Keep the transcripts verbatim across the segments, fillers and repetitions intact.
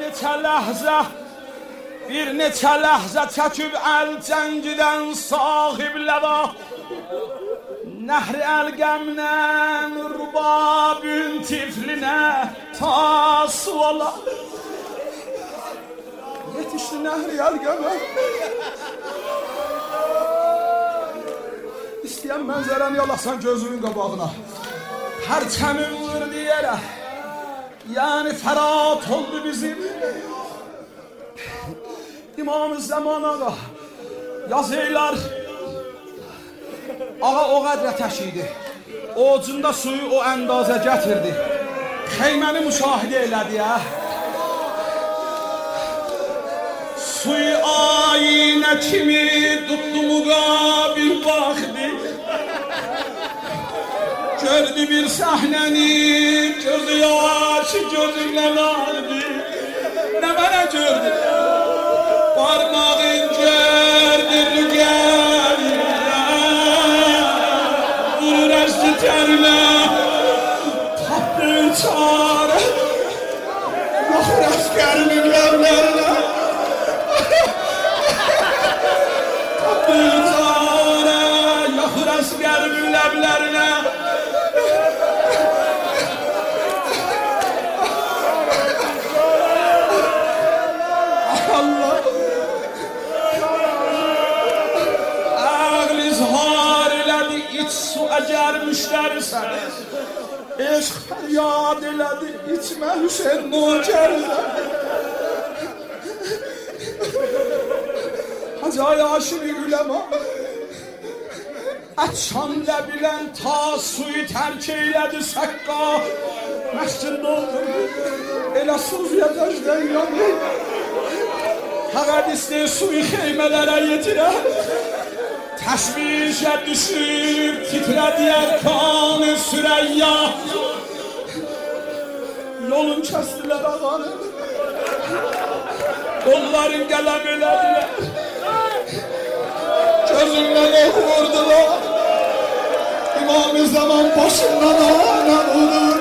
neçə ləhzə, bir neçə ləhzə çəkib əl cəngidən sahiblədə. Nəhri əl-qəmnən rubabün tiflinə tasvala. Yetişdi nəhri əl-qəmnən. İstəyən mənzərəni yalasan gözünün qabağına. Pərçəmin vurdu yerə. Yani ferat oldu bizim İmam-ı Zaman ağa. Yazıylar ağa o qədrə təşidi. Oğucunda suyu o əndazə gətirdi. Xeyməni müşahidə elədi ya. Suyu ayinə kimi tutdu muqabil baxdı. Gördü bir səhnəni, gözü yaşı gözündən aldı. Nə mənə gördü? Parmağın gördü rügəlinə, vurur əşli tərinə, tapdı çarə, yaxır əskərin ləvlərinə. Tapdı çarə, yaxır əskərin ləvlərinə. Əgər müştərisən, eşq fəryad elədi, içmə Hüseyin nökərisən. Hacı aşiri üləma, əçşanlə bilən ta suyu tərk eylədi səqqa. Məscid oldu, elə suzuya dəcdən yandı. Fəqət istəyir suyu xeymələrə yetirə. Təşvişə düşüb, titrədi ərkan-ı sürəyya. Yolun kəstilər ağanı, qolların qələm elədilər. Gözündən ox vurdular, İmam-ı Zaman başından ağana vurur.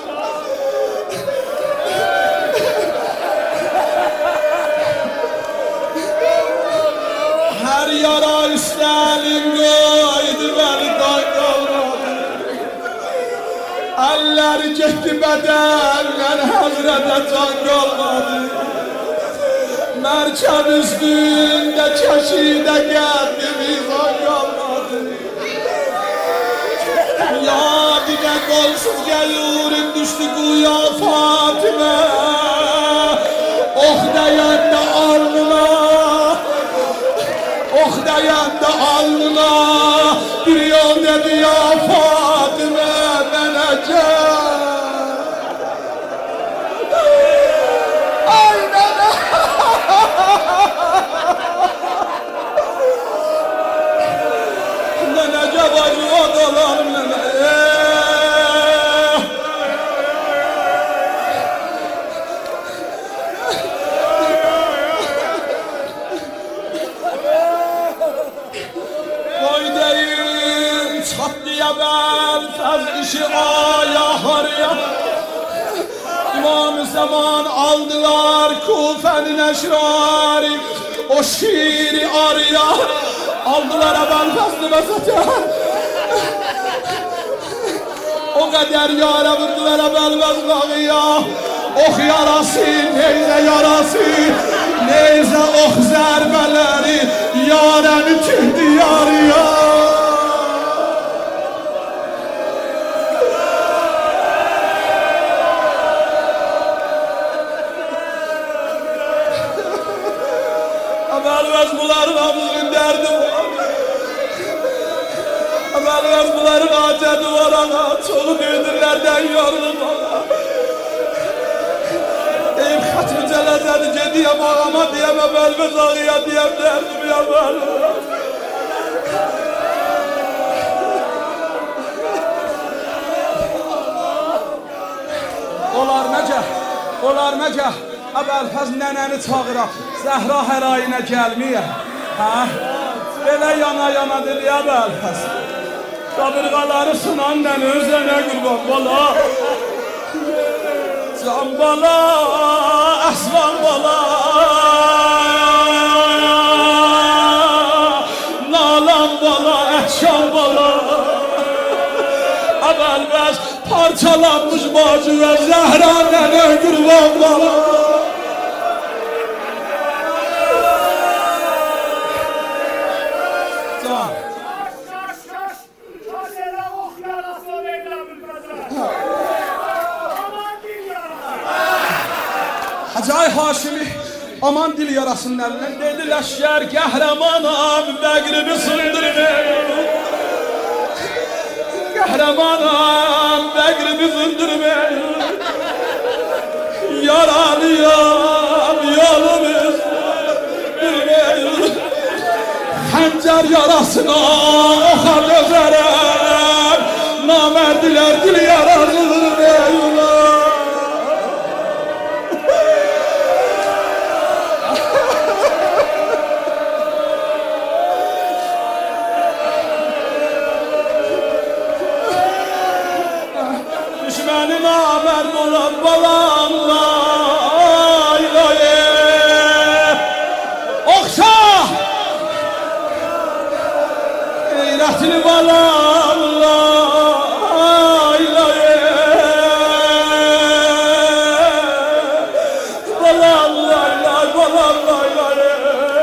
Hər yara üstəlin qoydu bəli day qalmadı. Əlləri getdi bədəndən həzrətə can qalmadı. Mərkəb üstündə kəşidə gəldi mizan qalmadı. Yadinə qolsuz gəlurin düşdü quya Fatimə. Ox dəyəndə alnına, ox dəyəndə alnına, bir yol dedi ya Fatimə mənə gəl. Ay mənə mənə gəbacı odalar mənə. Fəz işi aya haraya. İmam-ı Zaman aldılar Kufənin əşrari, o şiiri araya. Aldılar əbəl fəzli vəsətə. O qədər yara vurdular əbəl vəzlağıya. Ox yarası, neyzə yarası, neyzə ox zərbələri yarəni tühdü yarıya. Əvvəlvəz bunların hamısının dərdi var. Əvvəlvəz bunların acədi var ana. Çolu düydürlərdən yorulub ana. Deyim xətmi cələzədi gediyəm ağama deyəm, əvvəlvəz ağıya deyəm, dərdim ya əvvəlvəz. Olar məcə, olar məcə. Əvvəlfəz nənəni çağıraq, Zəhra hərayinə gəlməyə. Hə? Belə yana-yana dedi əvvəlfəz. Qabırğaları sınan nənə özənə qurban bala. Can bala, əslan bala. bəs parçalanmış bacı və Zəhra nənə qurban bala. Can. Hacı Haşimi aman dil yarasının elinden dedi leşker kahramanım bəqrimi sındırmayın. Kahramanım bəqrimi sındırmayın. Yaralıyam yolumuz bilmeyin. Xəncər yarasına oxa dözərəm. Namərdilər dil yarasıdır deyirlər. Düşmənin namərd olan balamla ilaye oxşa eyrətini balamla ilaye balamla ilaye balamla ilaye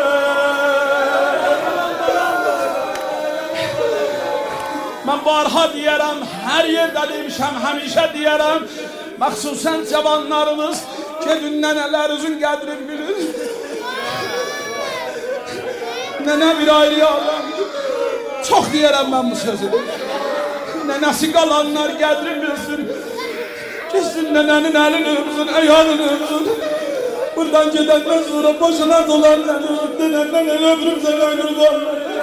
mən barha deyərəm, hər yerdə demişəm, həmişə deyərəm, məxsusən cavanlarımız gedin nənələrinizin qədrini bilir. Nənə bir ayrı aləmdir. Çox deyərəm mən bu sözü. Nənəsi qalanlar qədrini bilsin. Kesin nənənin əlini öpsün, ayağını öpsün. Buradan gedəndən sonra başına dolan nənə öpdü, nənə öpürüm sənə qurban.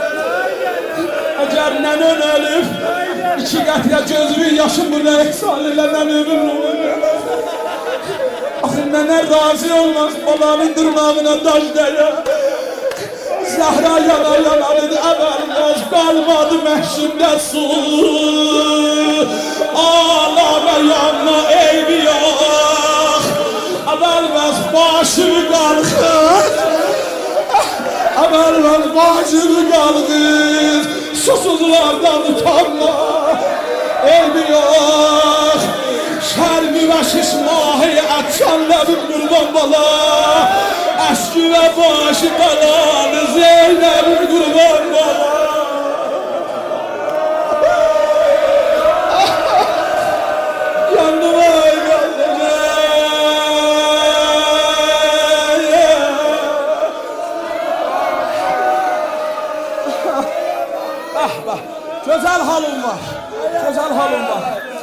Əgər nənən ölüb, iki qətrə gözümün yaşım burada eksan ilə nənə öpürüm. Axı nənə razı olmaz, balanın dırnağına daş dəyə. Zəhra yana yana dedi, əvəlməz qalmadı məhşimdə su. Ağlama yanma eybi yox, əvəlməz başımı qalxır. Əvəlməz başımı qalxır. Susuzlardan utanma, eybi yox. Şərmi və şişmahi ətçan ləbim qurban bala. Əşki və başı qalanı Zeynəbim qurban bala. Yandım ay yandım ah bak, güzel halım var, güzel halım var.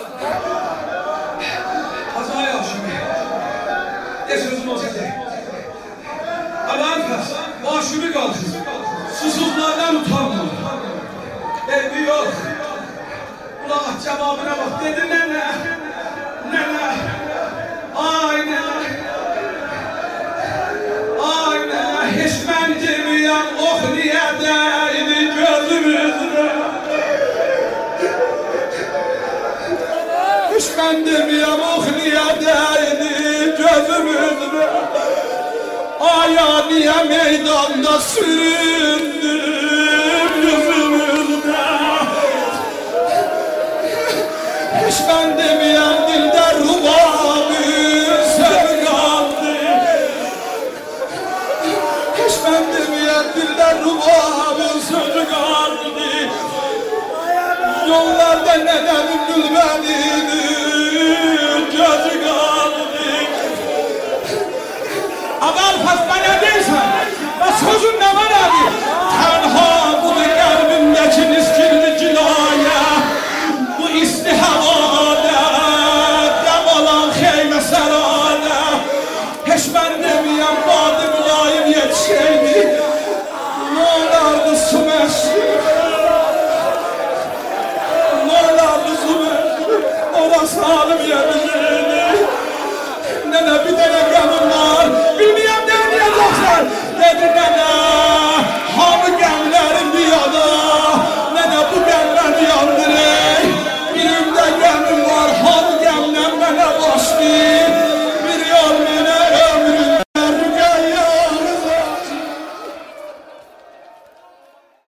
Hazır Haşimi, ne sözüm olsa de. Allah'ın kası, başımı kaldır, susuzlardan utanma. Elbi yok, ulan cevabına bak dedi nene, nene, ay nene, ay nene, hiç ben demeyem oh niye değdi gözümüzde. Hiç ben demeyem oh niye değdi gözümüzde. Aya niye meydanda süründüm yüzümüzde. Hiç ben demeyem dilde rubabı sevgandı. Hiç ben demeyem dilde rubabı sözü kaldı. Yollarda nedenim gülmeniydi, gözü kaldı. Aval fasmaya değilsen, ve sözün ne var abi? Tenha bunu kalbimdeki miskirli cilaya, bu istihavada, dem olan xeyme serada. Hiç ben